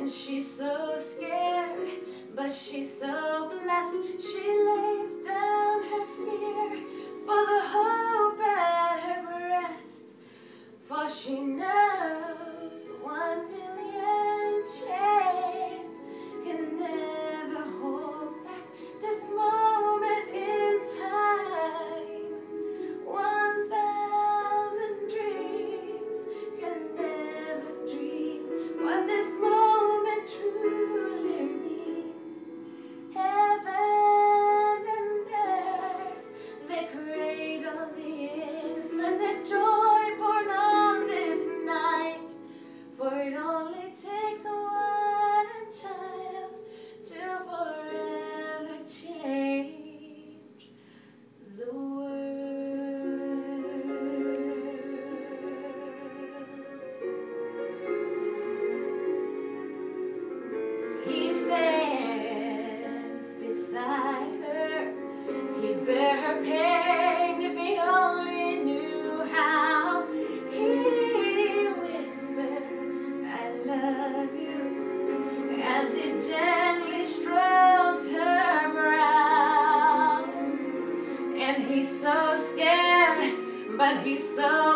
And she's so scared, but she's so blessed. She lays down her fear for the hope at her breast. For she knows 1,000,000 chains can never hold back this moment in time. 1,000 dreams can never dream what this moment truly means. Heaven and earth, they cradle the infinite joy born on this night. For it only takes one child to forever change the world. He stands beside her. He'd bear her pain if he only knew how. He whispers, "I love you," as he gently strokes her brow. And he's so scared, but he's so